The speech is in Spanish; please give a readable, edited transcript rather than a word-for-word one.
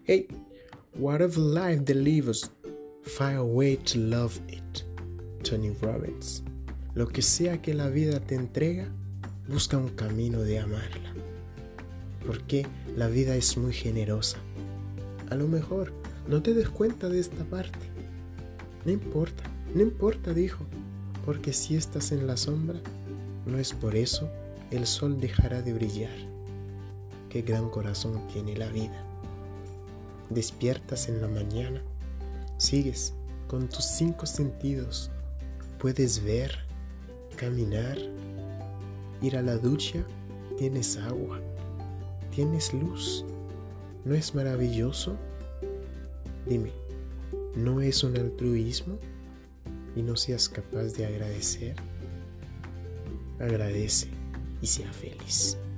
Hey, whatever life delivers, find a way to love it. Tony Robbins. Lo que sea que la vida te entrega, busca un camino de amarla. Porque la vida es muy generosa. A lo mejor no te des cuenta de esta parte. No importa, dijo, porque si estás en la sombra, no es por eso el sol dejará de brillar. Qué gran corazón tiene la vida. Despiertas en la mañana, sigues con tus 5 sentidos. Puedes ver, caminar, ir a la ducha, tienes agua, tienes luz. ¿No es maravilloso? Dime, ¿no es un altruismo? Y no seas capaz de agradecer. Agradece y sea feliz.